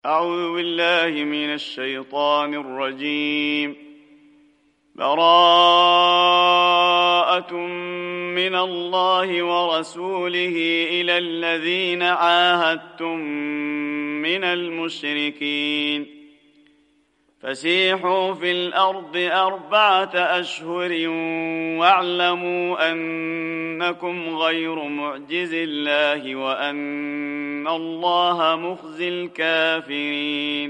أعوذ بالله من الشيطان الرجيم. براءة من الله ورسوله إلى الذين عاهدتم من المشركين فسيحوا في الأرض 4 أشهر واعلموا أنكم غير معجز الله وأن الله مخزي الكافرين.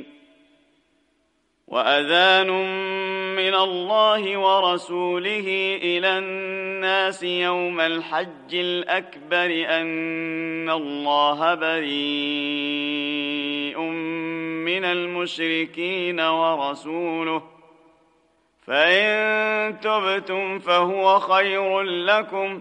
وأذان من الله ورسوله إلى الناس يوم الحج الأكبر أن الله بريء من المشركين ورسوله، فإن تبتم فهو خير لكم،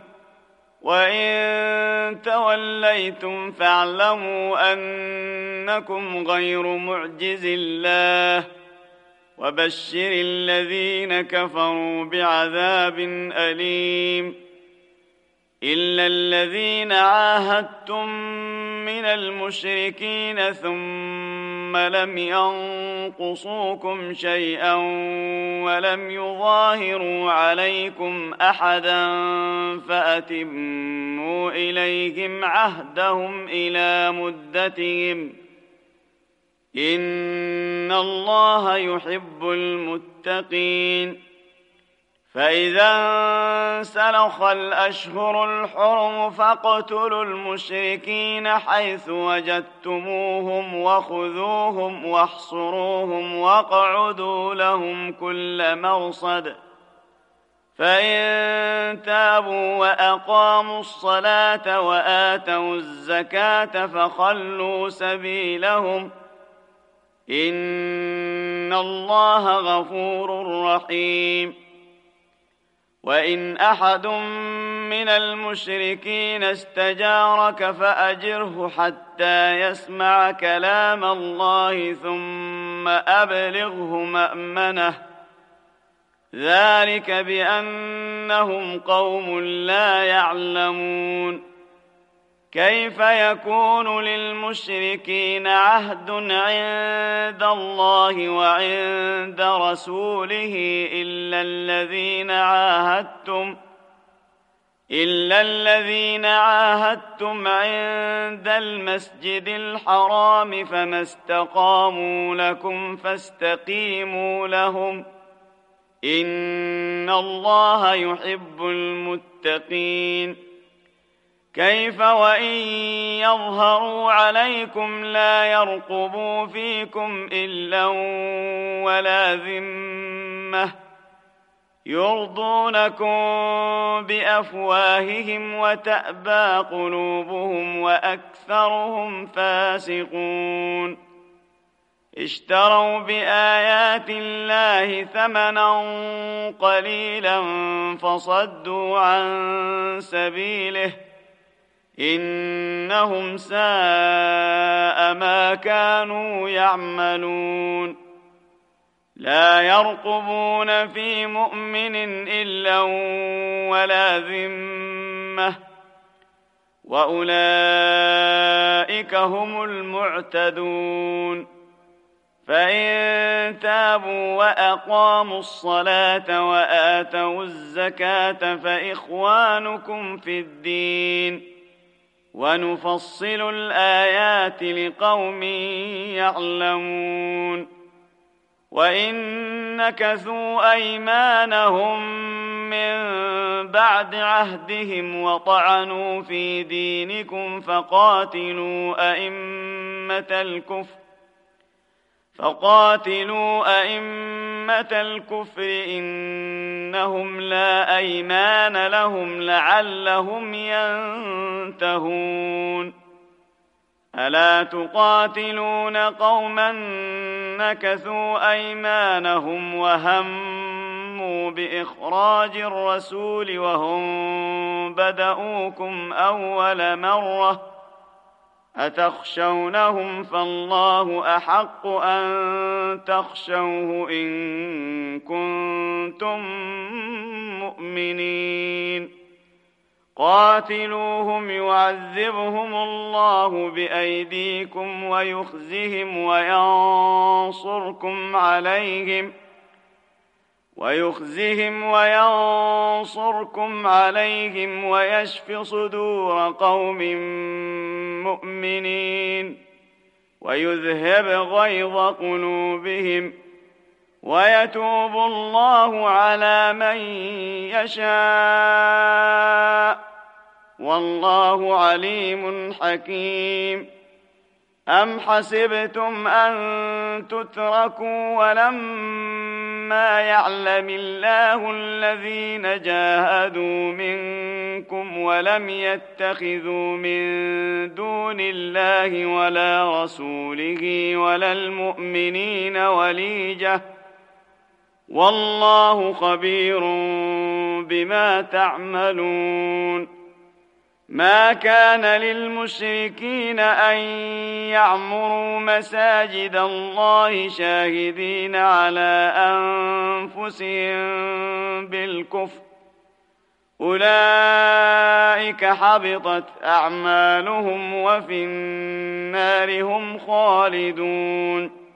وإن توليتم فاعلموا أنكم غير معجز الله، وبشر الذين كفروا بعذاب أليم. إلا الذين عاهدتم من المشركين ثم لم ينقصوكم شيئا ولم يظاهروا عليكم أحدا فأتموا إليهم عهدهم إلى مدتهم، إن الله يحب المتقين. فإذا انسلخ الأشهر الحرم فاقتلوا المشركين حيث وجدتموهم وخذوهم واحصروهم واقعدوا لهم كل مرصد، فإن تابوا وأقاموا الصلاة وآتوا الزكاة فخلوا سبيلهم، إن الله غفور رحيم. وإن أحد من المشركين استجارك فأجره حتى يسمع كلام الله ثم أبلغه مأمنه، ذلك بأنهم قوم لا يعلمون. كيف يكون للمشركين عهد عند الله وعند رسوله إلا الذين عاهدتم عند المسجد الحرام، فما استقاموا لكم فاستقيموا لهم، إن الله يحب المتقين. كيف وإن يظهروا عليكم لا يرقبوا فيكم إلا ولا ذمة، يرضونكم بأفواههم وتأبى قلوبهم وأكثرهم فاسقون. اشتروا بآيات الله ثمنا قليلا فصدوا عن سبيله، إنهم ساء ما كانوا يعملون. لا يرقبون في مؤمن إلا ولا ذمة، وأولئك هم المعتدون. فإن تابوا وأقاموا الصلاة وآتوا الزكاة فإخوانكم في الدين، ونفصل الآيات لقوم يعلمون. وإن نكثوا أيمانهم من بعد عهدهم وطعنوا في دينكم فقاتلوا أئمة الكفر إنهم لا أيمان لهم لعلهم ينتهون. ألا تقاتلون قوما نكثوا أيمانهم وهموا بإخراج الرسول وهم بدؤوكم أول مرة، أتخشونهم فالله أحق أن تخشوه إن كنتم مؤمنين. قاتلوهم يعذبهم الله بأيديكم ويخزهم وينصركم عليهم ويشف صدور قوم مؤمنين ويذهب غيظ قلوبهم ويتوب الله على من يشاء والله عليم حكيم. أم حسبتم أن تتركوا ولما يعلم الله الذين جاهدوا منكم ولم يتخذوا من دون الله ولا رسوله ولا المؤمنين وليجة والله خبير بما تعملون. ما كان للمشركين أن يعمروا مساجد الله شاهدين على أنفسهم بالكفر أولئك حبطت أعمالهم وفي النار هم خالدون.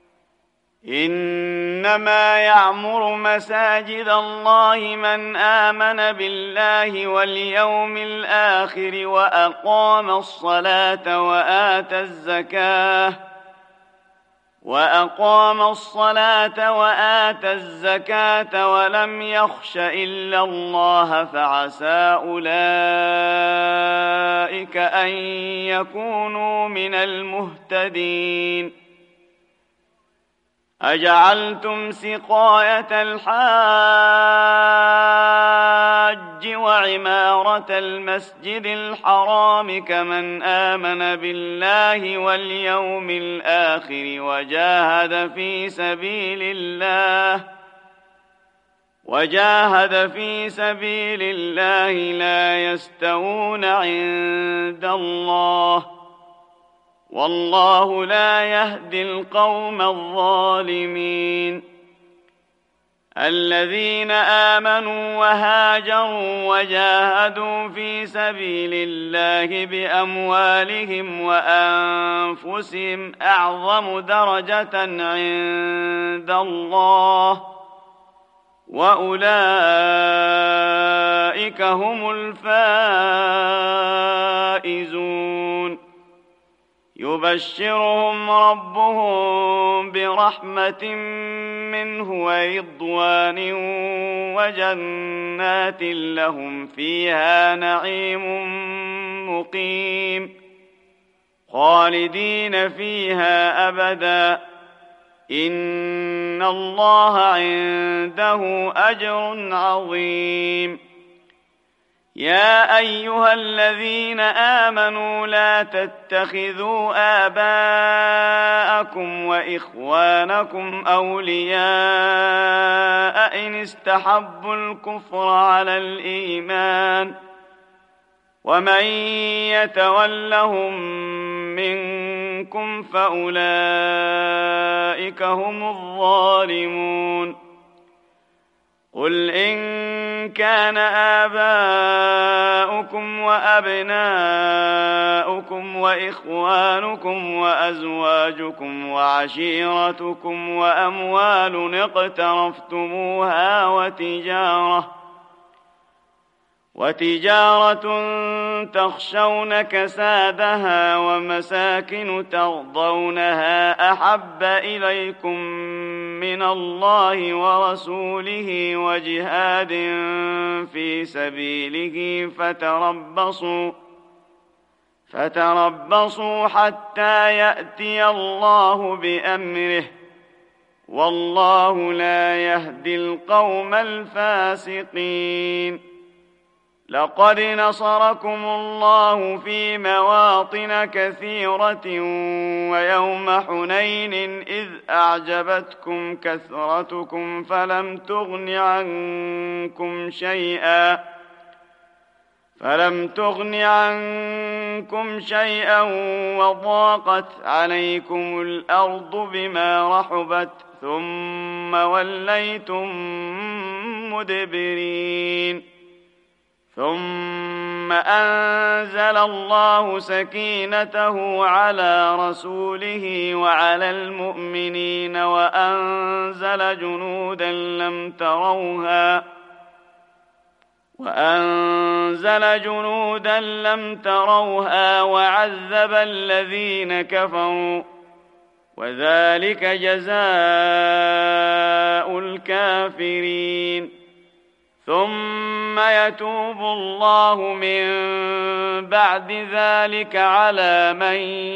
إنما يعمر مساجد الله من آمن بالله واليوم الآخر وأقام الصلاة وآتى الزكاة ولم يخش إلا الله فعسى أولئك أن يكونوا من المهتدين. أجعلتم سقاية الحاج وعمارة المسجد الحرام كمن آمن بالله واليوم الآخر وجاهد في سبيل الله لا يستوون عند الله والله لا يهدي القوم الظالمين. الذين آمنوا وهاجروا وجاهدوا في سبيل الله بأموالهم وأنفسهم أعظم درجة عند الله وأولئك هم الفائزون. يبشرهم ربهم برحمة منه ورضوان وجنات لهم فيها نعيم مقيم خالدين فيها أبدا إن الله عنده أجر عظيم. يا أيها الذين آمنوا لا تتخذوا آباءكم وإخوانكم أولياء إن استحبوا الكفر على الإيمان ومن يتولهم منكم فأولئك هم الظالمون. قل إن كان آباؤكم وأبناؤكم وإخوانكم وأزواجكم وعشيرتكم وأموال اقترفتموها وتجارة تخشون كسادها ومساكن ترضونها أحب إليكم من الله ورسوله وجهاد في سبيله فتربصوا حتى يأتي الله بأمره والله لا يهدي القوم الفاسقين. لقد نصركم الله في مواطن كثيرة ويوم حنين إذ أعجبتكم كثرتكم فلم تغن عنكم شيئا وضاقت عليكم الأرض بما رحبت ثم وليتم مدبرين. ثم أنزل الله سكينته على رسوله وعلى المؤمنين وأنزل جنودا لم تروها وعذب الذين كفروا وذلك جزاء الكافرين ثم يتوب الله من بعد ذلك على من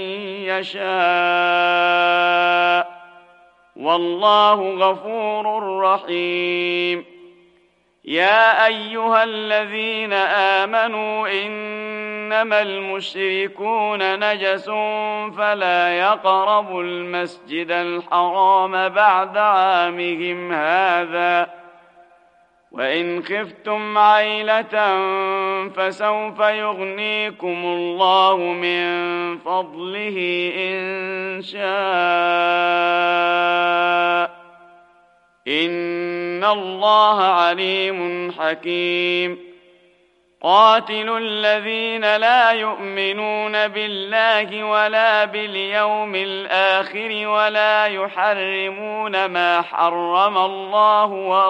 يشاء والله غفور رحيم يا أيها الذين آمنوا إنما المشركون نجس فلا يقربوا المسجد الحرام بعد عامهم هذا وإن خفتم عيلة فسوف يغنيكم الله من فضله إن شاء إن الله عليم حكيم قاتلوا الذين لا يؤمنون بالله ولا باليوم الآخر ولا يحرمون ما حرم الله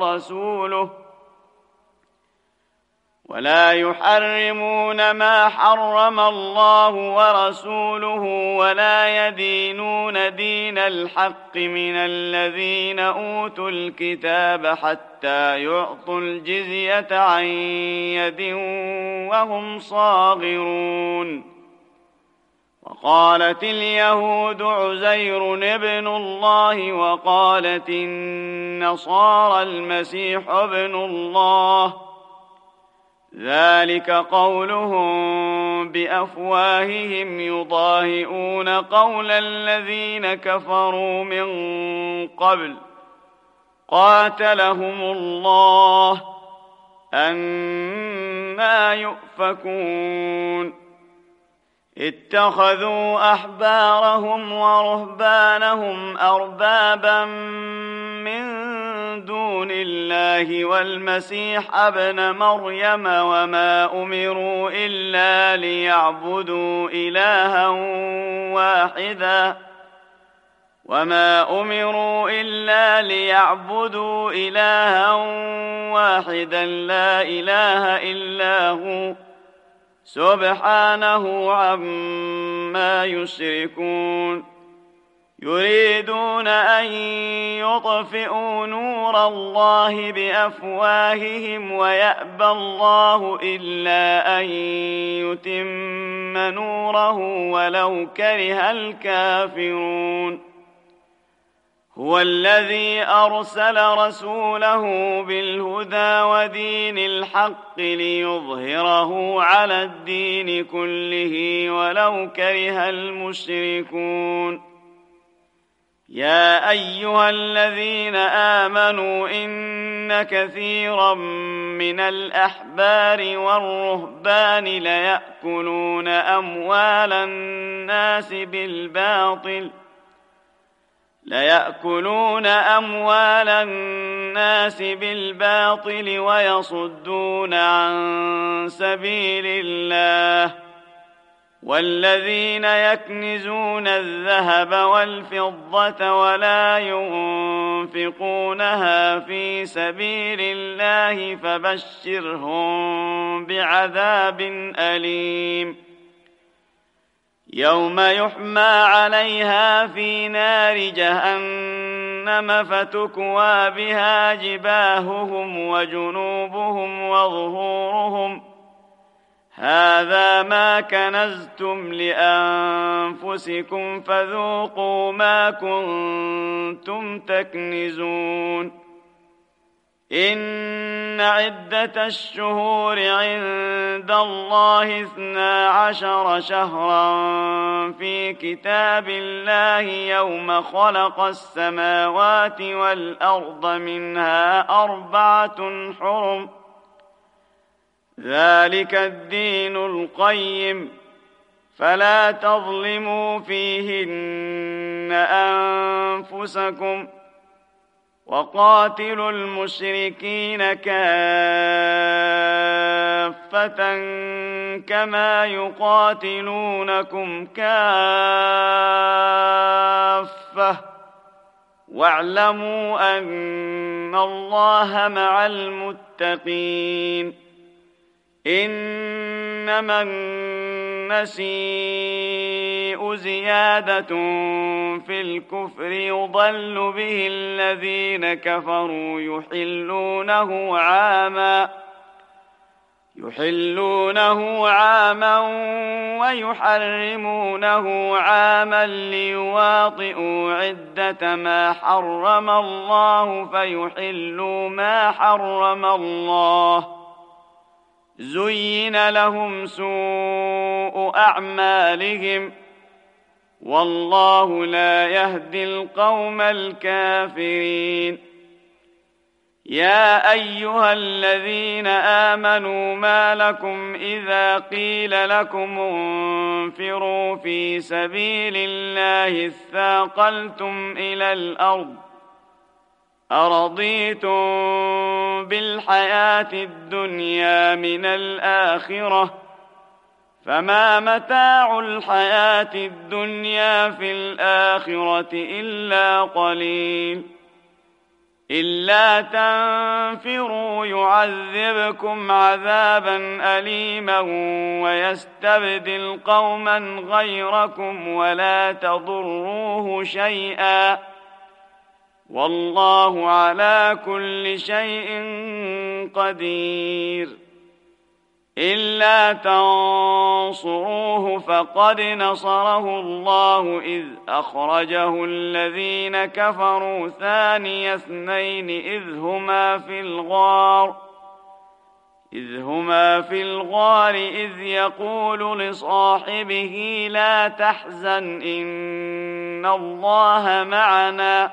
ورسوله ولا يدينون دين الحق من الذين أوتوا الكتاب حتى يعطوا الجزية عن يد وهم صاغرون وقالت اليهود عزير ابن الله وقالت النصارى المسيح ابن الله ذلك قولهم بأفواههم يضاهئون قول الذين كفروا من قبل قاتلهم الله أنى يؤفكون اتخذوا أحبارهم ورهبانهم أربابا من دون الله والمسيح ابن مريم وما أمروا إلا ليعبدوا إلها واحدا لا إله إلا هو سبحانه عما يشركون يريدون أن يطفئوا نور الله بأفواههم ويأبى الله إلا أن يتم نوره ولو كره الكافرون هو الذي أرسل رسوله بالهدى ودين الحق ليظهره على الدين كله ولو كره المشركون يا أيها الذين آمنوا إن كثيرا من الأحبار والرهبان ليأكلون أموال الناس بالباطل ويصدون عن سبيل الله والذين يكنزون الذهب والفضة ولا ينفقونها في سبيل الله فبشرهم بعذاب أليم يوم يحمى عليها في نار جهنم فتكوى بها جباههم وجنوبهم وظهورهم هذا ما كنزتم لأنفسكم فذوقوا ما كنتم تكنزون إن عدة الشهور عند الله 12 شهرا في كتاب الله يوم خلق السماوات والأرض منها 4 حرم ذلك الدين القيم فلا تظلموا فيهن أنفسكم وقاتلوا المشركين كافة كما يقاتلونكم كافة واعلموا أن الله مع المتقين. إنما النسيء زيادة في الكفر يضل به الذين كفروا يحلونه عاما ويحرمونه عاما ليواطئوا عدة ما حرم الله فيحلوا ما حرم الله. زين لهم سوء أعمالهم والله لا يهدي القوم الكافرين. يا أيها الذين آمنوا ما لكم إذا قيل لكم انفروا في سبيل الله اثاقلتم إلى الأرض أرضيتم بالحياة الدنيا من الآخرة فما متاع الحياة الدنيا في الآخرة إلا قليل. إلا تنفروا يعذبكم عذابا أليما ويستبدل قوما غيركم ولا تضروه شيئا والله على كل شيء قدير. إلا تنصروه فقد نصره الله إذ أخرجه الذين كفروا ثاني اثنين إذ هما في الغار إذ يقول لصاحبه لا تحزن إن الله معنا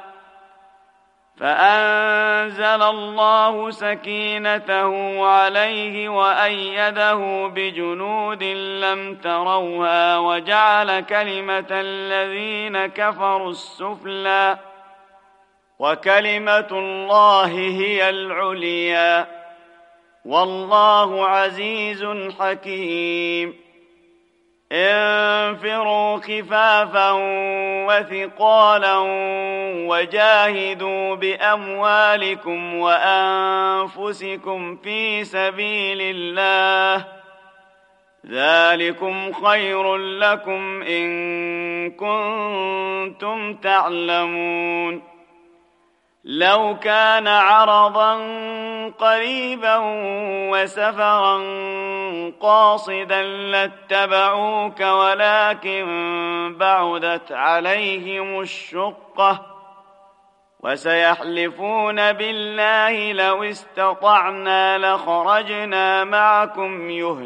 فأنزل الله سكينته عليه وأيده بجنود لم تروها وجعل كلمة الذين كفروا السفلى وكلمة الله هي العليا والله عزيز حكيم. انفروا خفافا وثقالا وجاهدوا بأموالكم وأنفسكم في سبيل الله ذلكم خير لكم إن كنتم تعلمون. لو كان عرضا قريبا وسفرا قاصدا لاتبعوك ولكن بعدت عليهم الشقة وسيحلفون بالله لو استطعنا لخرجنا معكم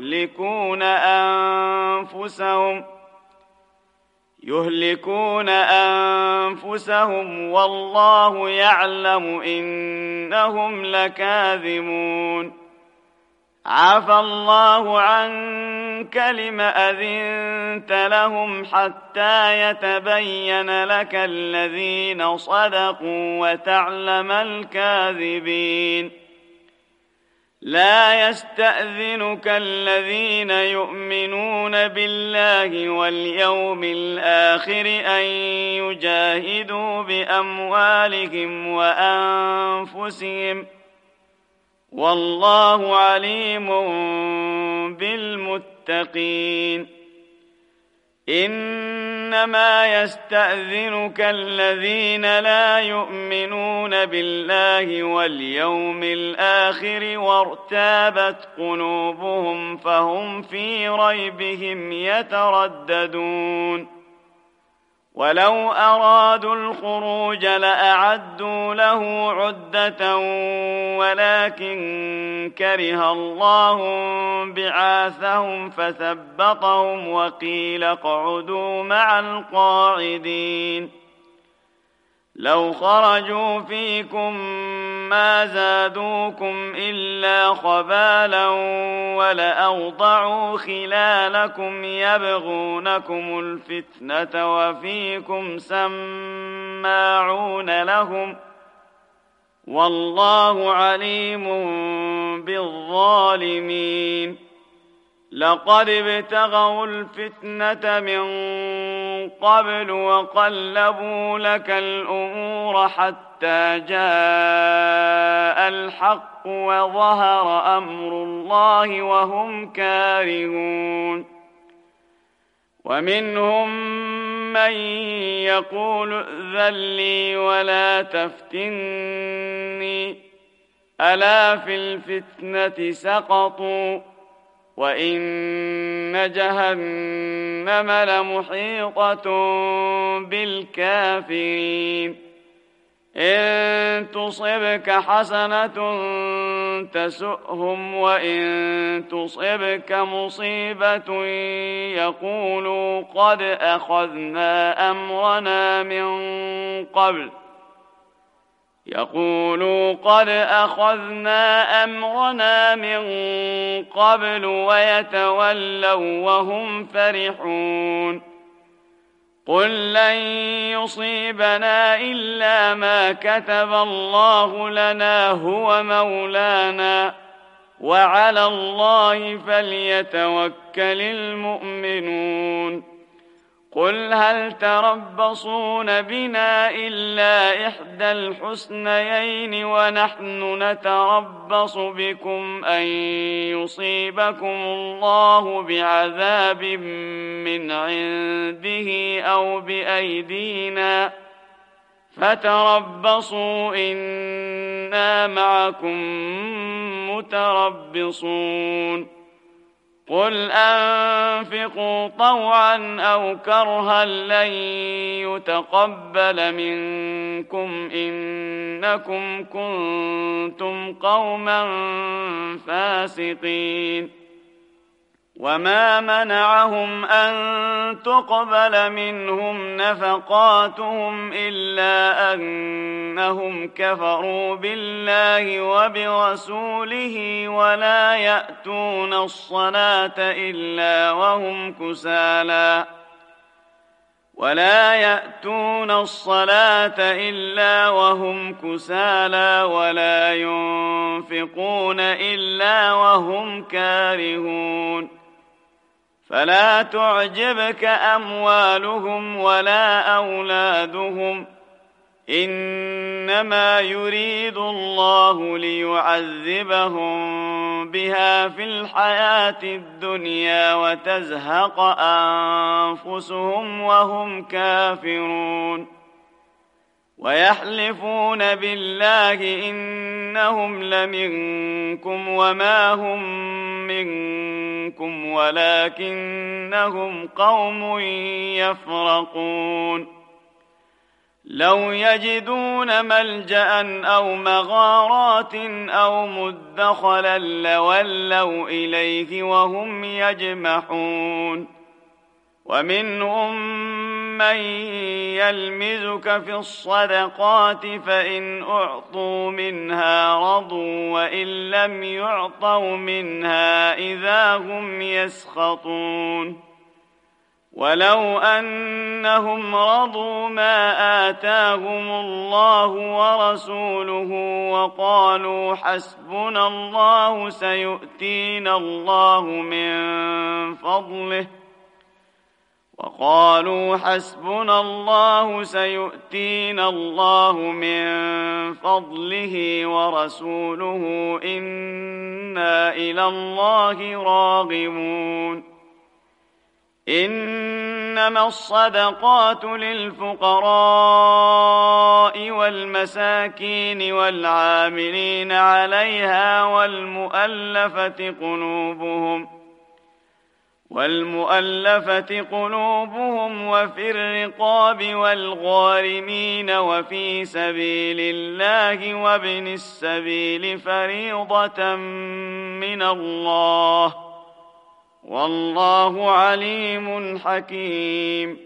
يهلكون أنفسهم والله يعلم إنهم لكاذبون. عفى الله عنك لم أذنت لهم حتى يتبين لك الذين صدقوا وتعلم الكاذبين. لا يستأذنك الذين يؤمنون بالله واليوم الآخر أن يجاهدوا بأموالهم وأنفسهم والله عليم بالمتقين. إنما يستأذنك الذين لا يؤمنون بالله واليوم الآخر وارتابت قلوبهم فهم في ريبهم يترددون. ولو أرادوا الخروج لأعدوا له عدة ولكن كره الله بعاثهم فثبطهم وقيل اقعدوا مع القاعدين. لو خرجوا فيكم ما زادوكم إلا خبالا ولأوضعوا خلالكم يبغونكم الفتنة وفيكم سماعون لهم والله عليم بالظالمين. لقد ابتغوا الفتنة من قبل وقلبوا لك الأمور حتى جاء الحق وظهر أمر الله وهم كارهون. ومنهم من يقول ائذن لي ولا تفتني ألا في الفتنة سقطوا وإن جهنم لمحيطة بالكافرين. إن تصبك حسنة تسؤهم وإن تصبك مصيبة يقولوا قد أخذنا أمرنا من قبل ويتولوا وهم فرحون. قل لن يصيبنا إلا ما كتب الله لنا هو مولانا وعلى الله فليتوكل المؤمنون. قل هل تربصون بنا إلا إحدى الحسنيين ونحن نتربص بكم أن يصيبكم الله بعذاب من عنده أو بأيدينا فتربصوا إنا معكم متربصون. قل أنفقوا طوعا أو كرها لن يتقبل منكم إنكم كنتم قوما فاسقين. وما منعهم أن تقبل منهم نفقاتهم إلا أنهم كفروا بالله وبرسوله ولا يأتون الصلاة إلا وهم كسالى ولا ينفقون إلا وهم كارهون. فلا تعجبك أموالهم ولا أولادهم إنما يريد الله ليعذبهم بها في الحياة الدنيا وتزهق أنفسهم وهم كافرون. ويحلفون بالله إنهم لمنكم وما هم منكم ولكنهم قوم يفرقون. لو يجدون ملجأ أو مغارات أو مدخلا لولوا إليه وهم يجمحون. ومنهم من يلمزك في الصدقات فإن أعطوا منها رضوا وإن لم يعطوا منها إذا هم يسخطون. ولو أنهم رضوا ما آتاهم الله ورسوله وقالوا حسبنا الله سيؤتينا الله من فضله ورسوله إنا إلى الله راغبون. إنما الصدقات للفقراء والمساكين والعاملين عليها والمؤلفة قلوبهم وفي الرقاب والغارمين وفي سبيل الله وابن السبيل فريضة من الله والله عليم حكيم.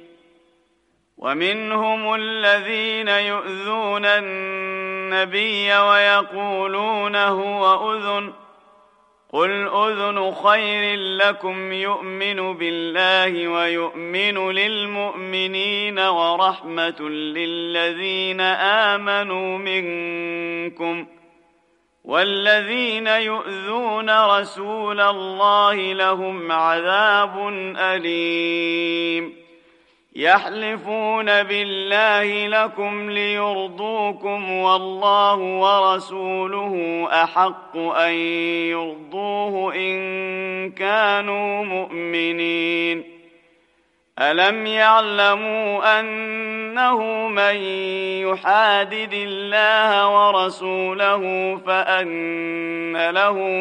ومنهم الذين يؤذون النبي ويقولون هو أذن قل أذن خير لكم يؤمن بالله ويؤمن للمؤمنين ورحمة للذين آمنوا منكم والذين يؤذون رسول الله لهم عذاب أليم يحلفون بالله لكم ليرضوكم والله ورسوله أحق أن يرضوه إن كانوا مؤمنين ألم يعلموا أنه من يحادد الله ورسوله فأن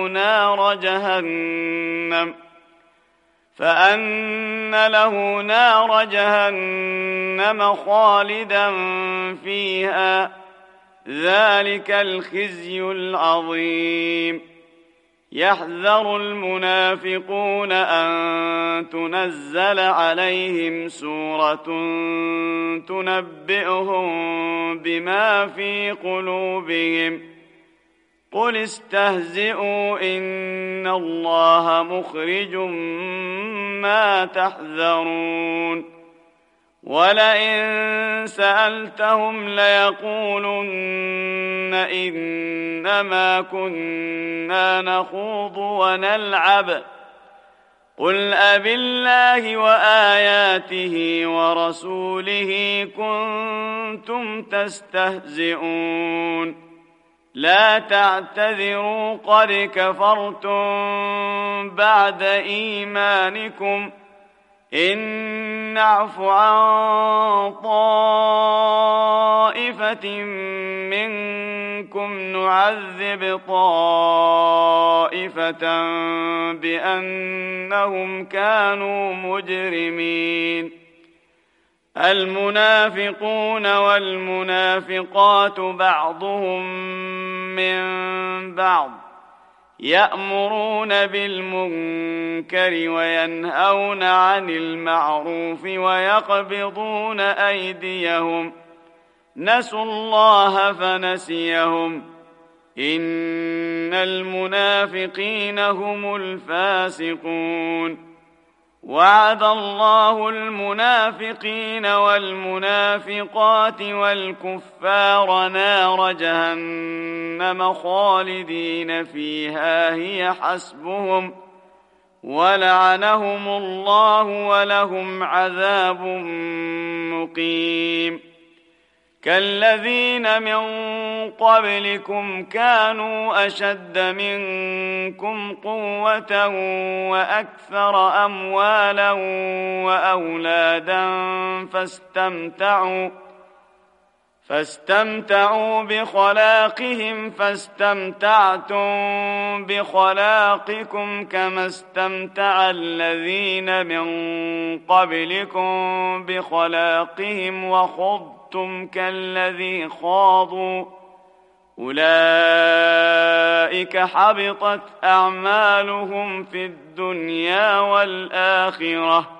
له نار جهنم خالدا فيها ذلك الخزي العظيم يحذر المنافقون أن تنزل عليهم سورة تنبئهم بما في قلوبهم قل استهزئوا إن الله مخرج ما تحذرون ولئن سألتهم ليقولن إنما كنا نخوض ونلعب قل أبالله وآياته ورسوله كنتم تستهزئون لا تعتذروا قد كفرتم بعد إيمانكم إن نعف عن طائفة منكم نعذب طائفة بأنهم كانوا مجرمين المنافقون والمنافقات بعضهم من بعض يأمرون بالمنكر وينهون عن المعروف ويقبضون أيديهم نسوا الله فنسيهم إن المنافقين هم الفاسقون وعد الله المنافقين والمنافقات والكفار نار جهنم خالدين فيها هي حسبهم ولعنهم الله ولهم عذاب مقيم كالذين من قبلكم كانوا أشد منكم قوة وأكثر أموالا وأولادا فاستمتعوا بخلاقهم فاستمتعتم بخلاقكم كما استمتع الذين من قبلكم بخلاقهم وخضتم كالذي خاضوا أولئك حبطت أعمالهم في الدنيا والآخرة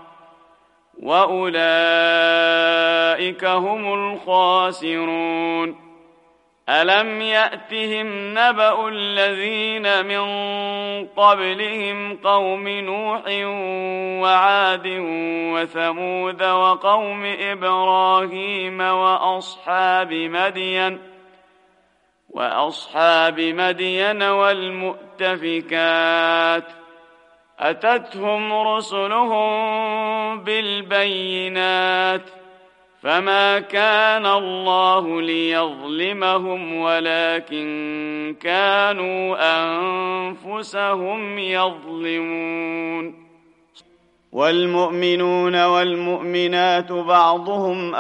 وأولئك هم الخاسرون ألم يأتهم نبأ الذين من قبلهم قوم نوح وعاد وثمود وقوم إبراهيم وأصحاب مدين والمؤتفكات أتتهم رسلهم بالبينات فما كان الله ليظلمهم ولكن كانوا أنفسهم يظلمون والمؤمنون والمؤمنات بعضهم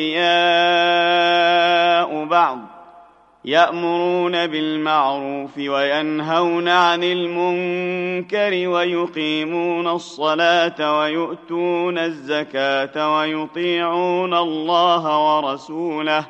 أولياء بعض يأمرون بالمعروف وينهون عن المنكر ويقيمون الصلاة ويؤتون الزكاة ويطيعون الله ورسوله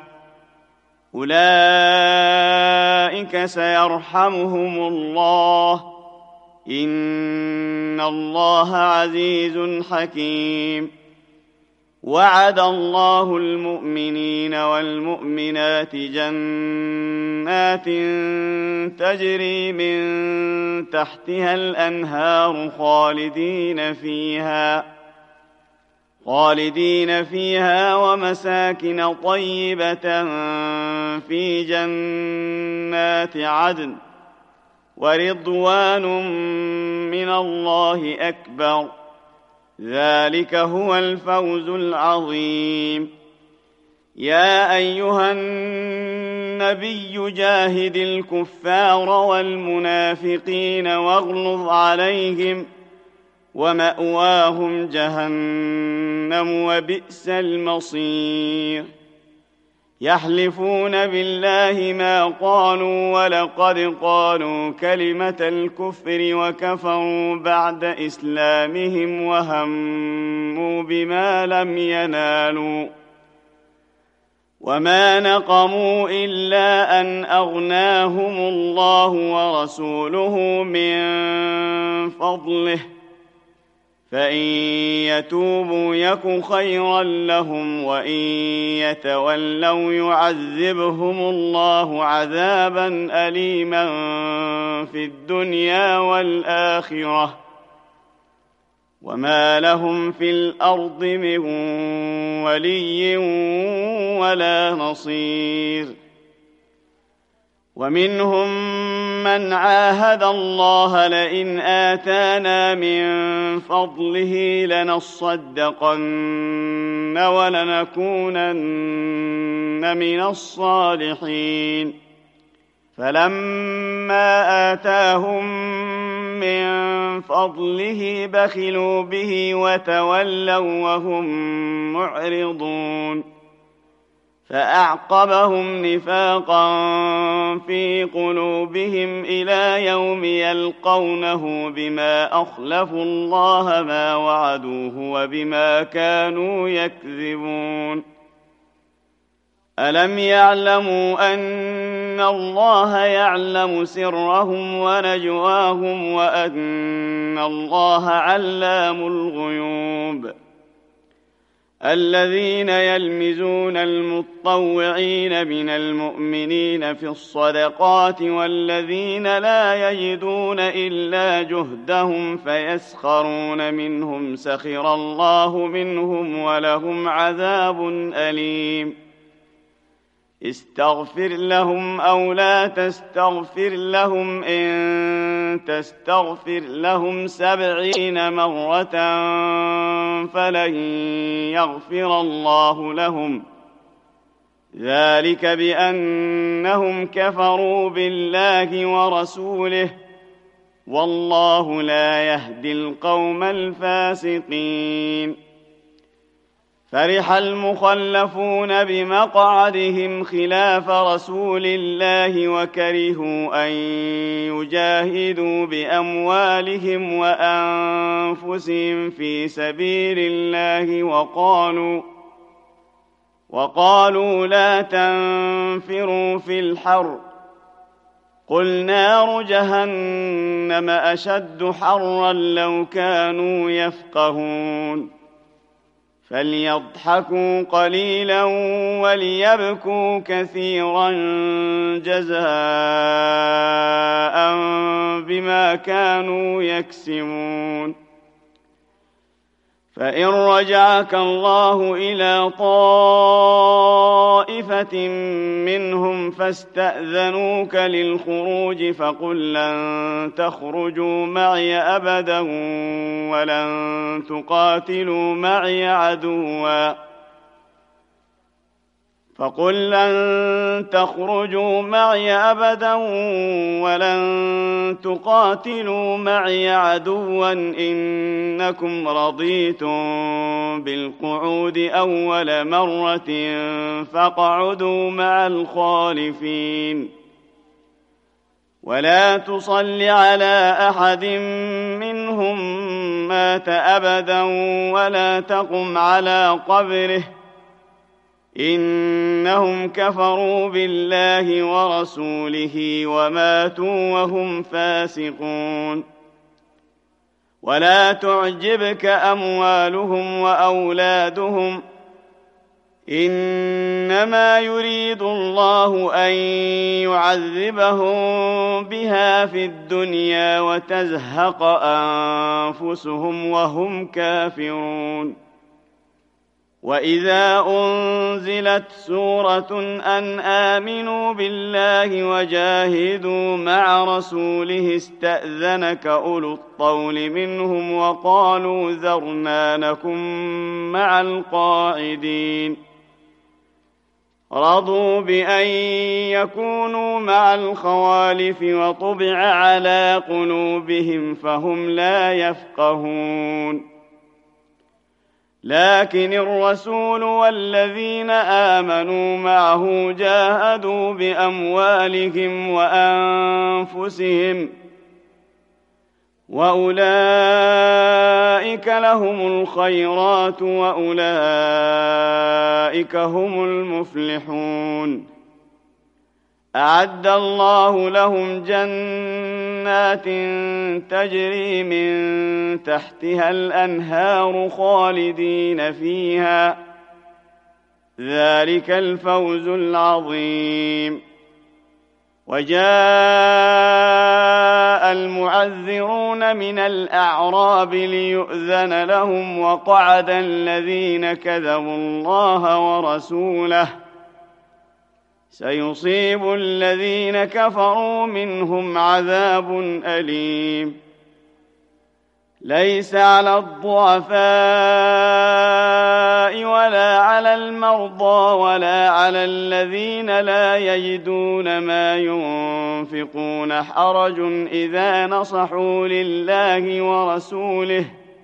أولئك سيرحمهم الله إن الله عزيز حكيم وعد الله المؤمنين والمؤمنات جنات تجري من تحتها الأنهار خالدين فيها ومساكن طيبة في جنات عدن ورضوان من الله أكبر، ذلك هو الفوز العظيم. يا أيها النبي جاهد الكفار والمنافقين واغلظ عليهم ومأواهم جهنم وبئس المصير. يحلفون بالله ما قالوا ولقد قالوا كلمة الكفر وكفروا بعد إسلامهم وهموا بما لم ينالوا وما نقموا إلا أن أغناهم الله ورسوله من فضله، فإن يتوبوا يك خيرا لهم وإن يتولوا يعذبهم الله عذابا أليما في الدنيا والآخرة وما لهم في الأرض من ولي ولا نصير. ومنهم من عاهد الله لئن آتانا من فضله لنصدقن ولنكونن من الصالحين، فلما آتاهم من فضله بخلوا به وتولوا وهم معرضون، فأعقبهم نفاقا في قلوبهم إلى يوم يلقونه بما أخلفوا الله ما وعدوه وبما كانوا يكذبون. ألم يعلموا أن الله يعلم سرهم ونجواهم وأن الله علام الغيوب؟ الذين يلمزون المطوعين من المؤمنين في الصدقات والذين لا يجدون إلا جهدهم فيسخرون منهم سخر الله منهم ولهم عذاب أليم. استغفر لهم أو لا تستغفر لهم إن تستغفر لهم 70 مرة فلن يغفر الله لهم، ذلك بأنهم كفروا بالله ورسوله والله لا يهدي القوم الفاسقين. فرح المخلفون بمقعدهم خلاف رسول الله وكرهوا أن يجاهدوا بأموالهم وأنفسهم في سبيل الله وقالوا لا تنفروا في الحر، قل نار جهنم أشد حرا لو كانوا يفقهون. فليضحكوا قليلا وليبكوا كثيرا جزاء بما كانوا يكسبون. فإن رجعك الله إلى طائفة منهم فاستأذنوك للخروج فقل لن تخرجوا معي أبدا ولن تقاتلوا معي عدوا إنكم رضيتم بالقعود أول مرة فاقعدوا مع الخالفين. ولا تصل على أحد منهم مات أبدا ولا تقم على قبره، إنهم كفروا بالله ورسوله وماتوا وهم فاسقون. ولا تعجبك أموالهم وأولادهم، إنما يريد الله أن يعذبهم بها في الدنيا وتزهق أنفسهم وهم كافرون. وإذا أنزلت سورة أن آمنوا بالله وجاهدوا مع رسوله استأذنك أولو الطول منهم وقالوا ذرنا نكن مع القاعدين. رضوا بأن يكونوا مع الخوالف وطبع على قلوبهم فهم لا يفقهون. لكن الرسول والذين آمنوا معه جاهدوا بأموالهم وأنفسهم وأولئك لهم الخيرات وأولئك هم المفلحون. أعد الله لهم جنات تجري من تحتها الأنهار خالدين فيها، ذلك الفوز العظيم. وجاء المعذرون من الأعراب ليؤذن لهم وقعد الذين كذبوا الله ورسوله، سيصيب الذين كفروا منهم عذاب أليم. ليس على الضعفاء ولا على المرضى ولا على الذين لا يجدون ما ينفقون حرج إذا نصحوا لله ورسوله،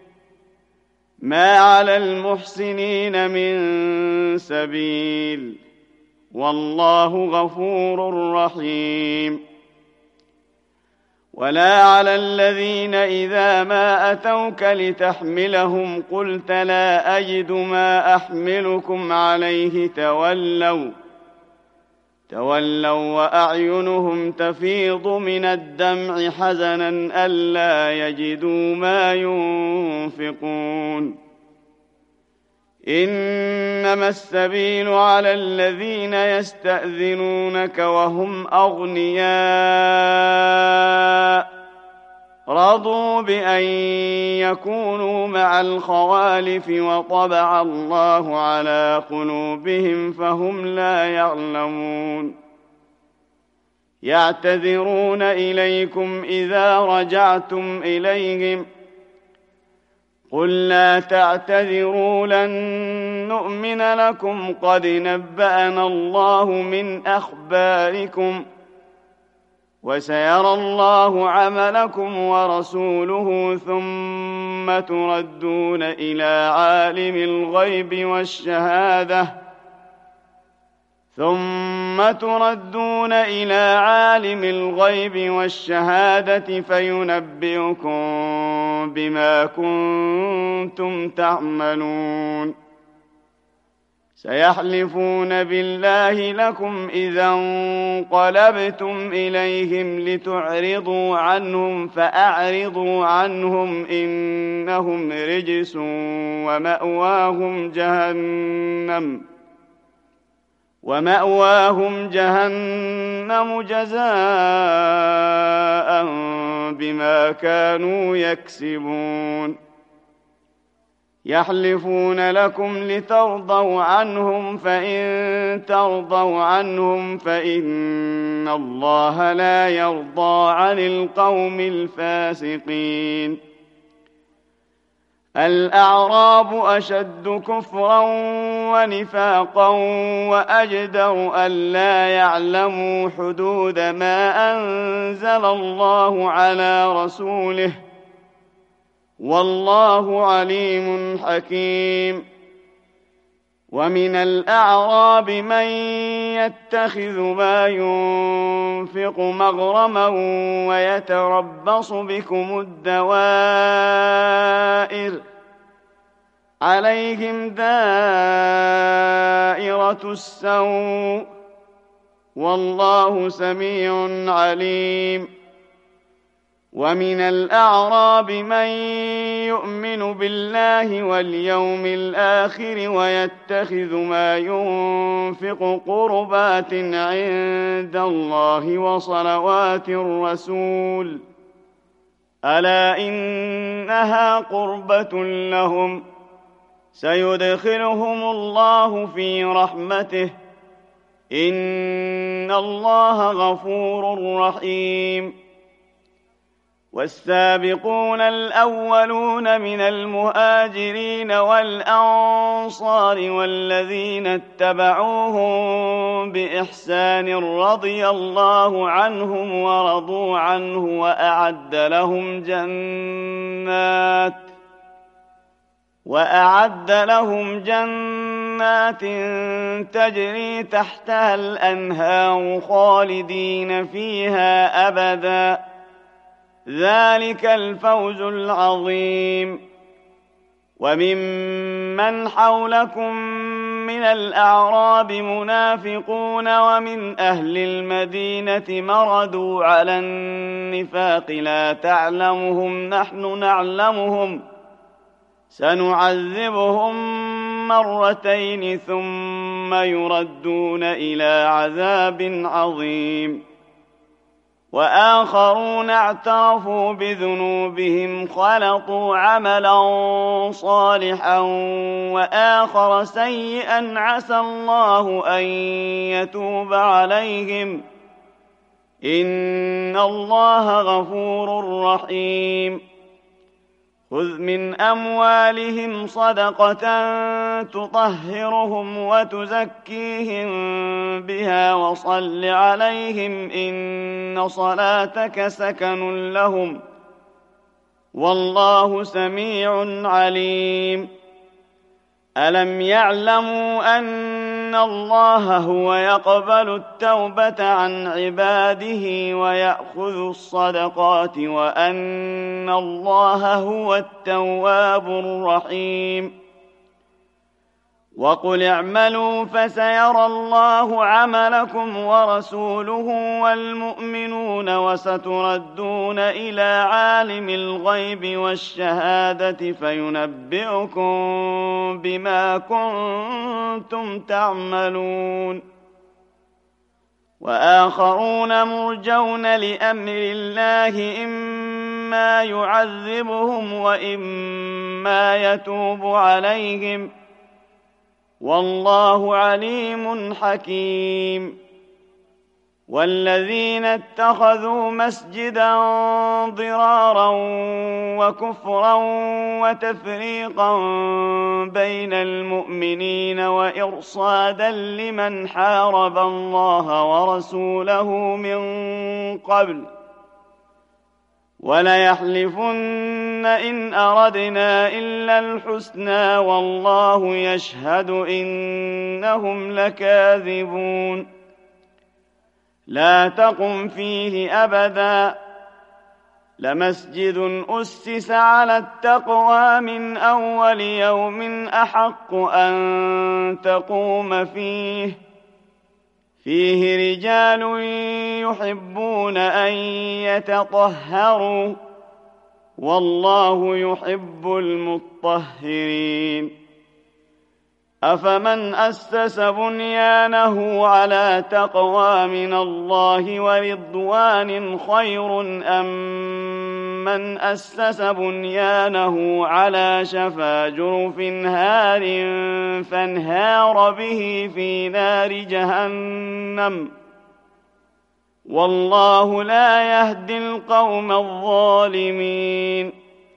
ما على المحسنين من سبيل، والله غفور رحيم. ولا على الذين إذا ما أتوك لتحملهم قلت لا أجد ما أحملكم عليه تولوا وأعينهم تفيض من الدمع حزنا ألا يجدوا ما ينفقون. إنما السبيل على الذين يستأذنونك وهم أغنياء رضوا بأن يكونوا مع الخوالف وطبع الله على قلوبهم فهم لا يعلمون. يعتذرون إليكم إذا رجعتم إليهم قل لا تعتذروا لن نؤمن لكم قد نبأنا الله من أخباركم وسيرى الله عملكم ورسوله ثم تردون إلى عالم الغيب والشهادة فينبئكم بما كنتم تعملون. سيحلفون بالله لكم إذا انقلبتم إليهم لتعرضوا عنهم فأعرضوا عنهم إنهم رجس ومأواهم جهنم جزاء بما كانوا يكسبون. يحلفون لكم لترضوا عنهم فإن ترضوا عنهم فإن الله لا يرضى عن القوم الفاسقين. الأعراب أشد كفرا ونفاقا وأجدر ألا يعلموا حدود ما أنزل الله على رسوله، والله عليم حكيم. ومن الأعراب من يتخذ ما ينفق مغرما ويتربص بكم الدوائر عليهم دائرة السوء والله سميع عليم. ومن الأعراب من يؤمن بالله واليوم الآخر ويتخذ ما ينفق قربات عند الله وصلوات الرسول ألا إنها قربة لهم سيدخلهم الله في رحمته إن الله غفور رحيم والسابقون الأولون من المهاجرين والأنصار والذين اتبعوهم بإحسان رضي الله عنهم ورضوا عنه وأعد لهم جنات تجري تحتها الأنهار خالدين فيها أبداً ذلك الفوز العظيم وممن حولكم من الأعراب منافقون ومن أهل المدينة مردوا على النفاق لا تعلمهم نحن نعلمهم سنعذبهم مرتين ثم يردون إلى عذاب عظيم وآخرون اعترفوا بذنوبهم خلطوا عملا صالحا وآخر سيئا عسى الله أن يتوب عليهم إن الله غفور رحيم خذ من أموالهم صدقة تطهرهم وتزكيهم بها وصل عليهم إن صلاتك سكن لهم والله سميع عليم ألم يعلموا أن الله هو يقبل التوبة عن عباده ويأخذ الصدقات وأن الله هو التواب الرحيم وقل اعملوا فسيرى الله عملكم ورسوله والمؤمنون وستردون إلى عالم الغيب والشهادة فينبئكم بما كنتم تعملون وآخرون مرجون لأمر الله إما يعذبهم وإما يتوب عليهم والله عليم حكيم والذين اتخذوا مسجدا ضرارا وكفرا وتفريقا بين المؤمنين وإرصادا لمن حارب الله ورسوله من قبل وليحلفن إن أردنا إلا الحسنى والله يشهد إنهم لكاذبون لا تقم فيه أبدا لمسجد أسس على التقوى من أول يوم أحق أن تقوم فيه رجال يحبون أن يتطهروا والله يحب المطهرين أفمن أسس بنيانه على تقوى من الله ورضوان خير أم من أسس بنيانه على شفا جرف هار فانهار به في نار جهنم والله لا يهدي القوم الظالمين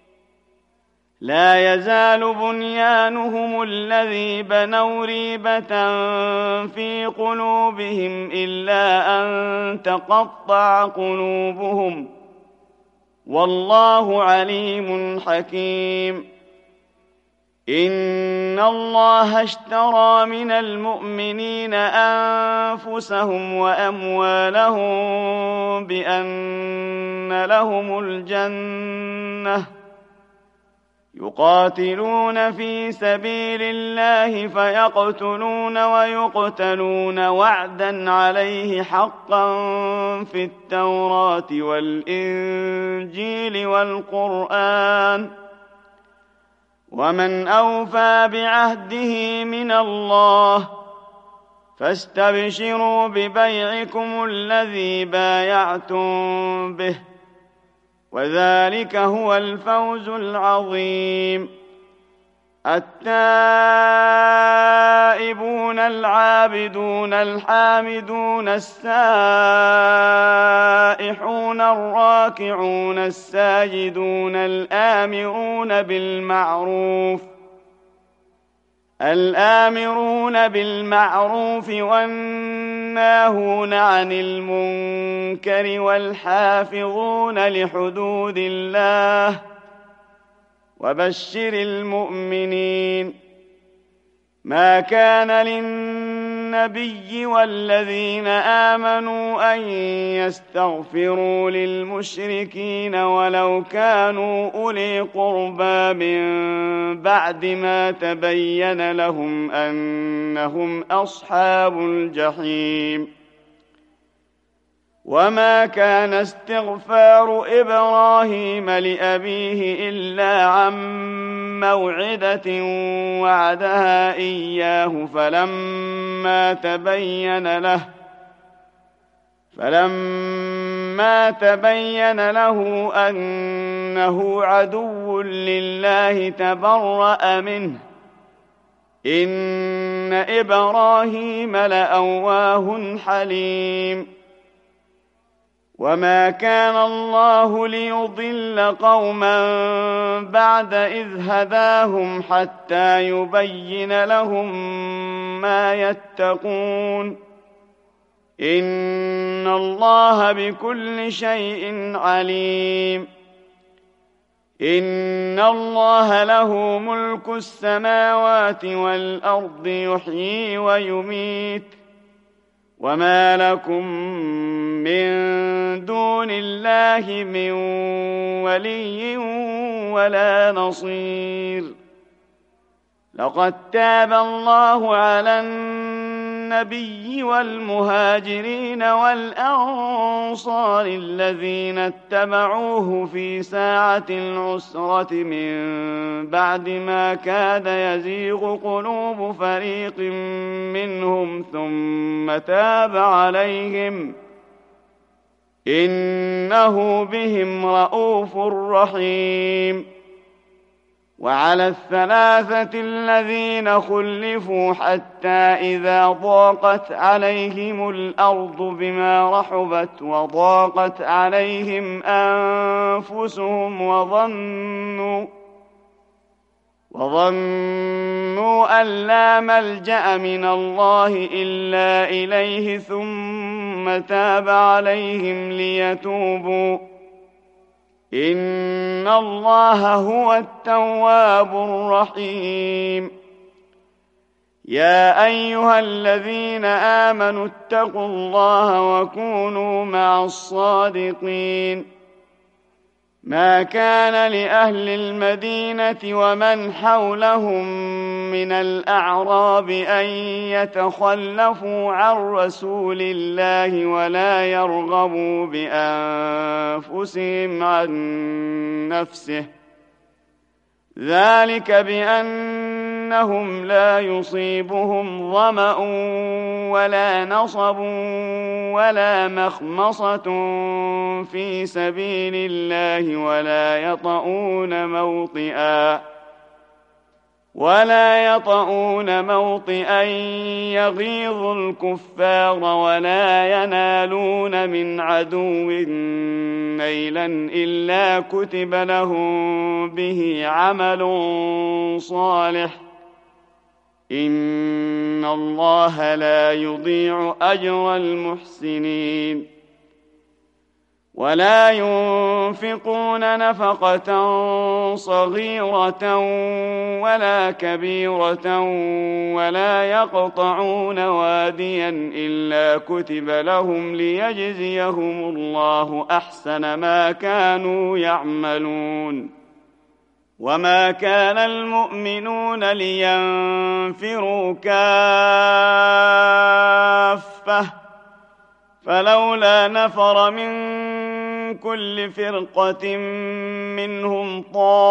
لا يزال بنيانهم الذي بنوا ريبة في قلوبهم إلا أن تقطع قلوبهم والله عليم حكيم إن الله اشترى من المؤمنين أنفسهم وأموالهم بأن لهم الجنة يقاتلون في سبيل الله فيقتلون ويقتلون وعدا عليه حقا في التوراة والإنجيل والقرآن ومن أوفى بعهده من الله فاستبشروا ببيعكم الذي بايعتم به وذلك هو الفوز العظيم. التائبون العابدون الحامدون السائحون الراكعون الساجدون الآمرون بالمعروف والناهون عن المنكر والحافظون لحدود الله وبشر المؤمنين. ما كان للنبي والذين آمنوا أن يستغفروا للمشركين ولو كانوا أولي قربى من بعد ما تبين لهم أنهم أصحاب الجحيم. وما كان استغفار إبراهيم لأبيه إلا عن موعدة وعدها إياه فلما تبين له أنه عدو لله تبرأ منه إن إبراهيم لأواه حليم. وما كان الله ليضل قوما بعد إذ هداهم حتى يبين لهم ما يتقون إن الله بكل شيء عليم. إن الله له ملك السماوات والأرض يحيي ويميت وما لكم من دون الله من ولي ولا نصير. لقد تاب الله على النبي والمهاجرين والأنصار الذين اتبعوه في ساعة العسرة من بعد ما كاد يزيغ قلوب فريق منهم ثم تاب عليهم إنه بهم رءوف رحيم. وعلى الثلاثة الذين خلفوا حتى إذا ضاقت عليهم الأرض بما رحبت وضاقت عليهم أنفسهم وظنوا أن لا ملجأ من الله إلا إليه ثم تاب عليهم ليتوبوا إن الله هو التواب الرحيم. يا أيها الذين آمنوا اتقوا الله وكونوا مع الصادقين. ما كان لأهل المدينة ومن حولهم من الأعراب أن يتخلفوا عن رسول الله ولا يرغبوا بأنفسهم عن نفسه ذلك بأنهم لا يصيبهم ظمأ ولا نصب ولا مخمصة في سبيل الله ولا يطؤون موطئا يغيظ الكفار ولا ينالون من عدو نيلا إلا كتب لهم به عمل صالح إن الله لا يضيع أجر المحسنين. ولا ينفقون نفقة صغيرة ولا كبيرة ولا يقطعون واديا إلا كتب لهم ليجزيهم الله أحسن ما كانوا يعملون وما كان المؤمنون لينفروا كافة فلولا نفر من كل فرقة منهم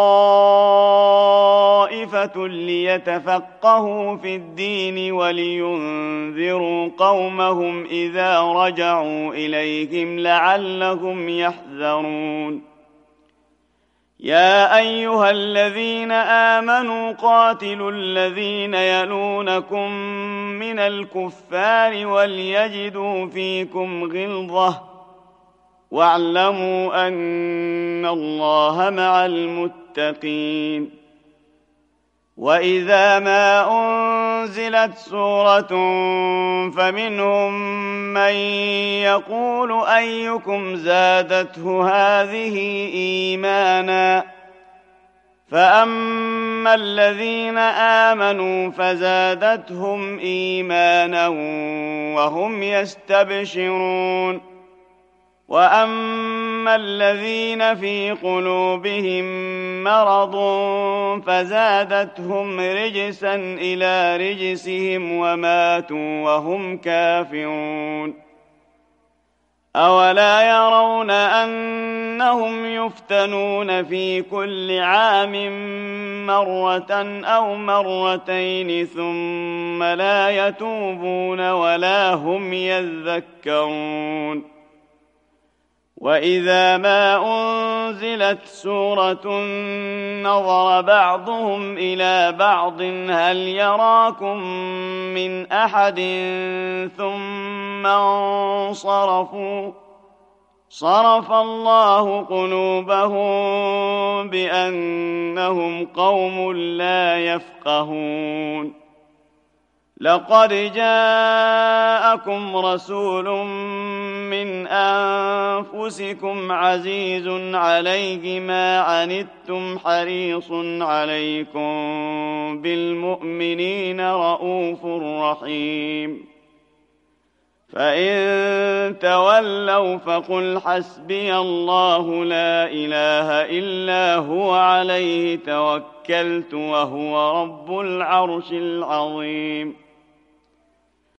طائفة ليتفقهوا في الدين ولينذروا قومهم إذا رجعوا إليهم لعلهم يحذرون يا أيها الذين آمنوا قاتلوا الذين يلونكم من الكفار وليجدوا فيكم غلظة واعلموا أن الله مع المتقين وإذا ما أنزلت سورة فمنهم من يقول أيكم زادته هذه إيمانا فأما الذين آمنوا فزادتهم إيمانا وهم يستبشرون وأما الذين في قلوبهم مرض فزادتهم رجسا إلى رجسهم وماتوا وهم كافرون أولا يرون أنهم يفتنون في كل عام مرة أو مرتين ثم لا يتوبون ولا هم يذكرون وإذا ما أنزلت سورة نظر بعضهم إلى بعض هل يراكم من أحد ثم انصرفوا صرف الله قلوبهم بأنهم قوم لا يفقهون لقد جاءكم رسول من أنفسكم عزيز عليه ما عنتم حريص عليكم بالمؤمنين رءوف رحيم فإن تولوا فقل حسبي الله لا إله إلا هو عليه توكلت وهو رب العرش العظيم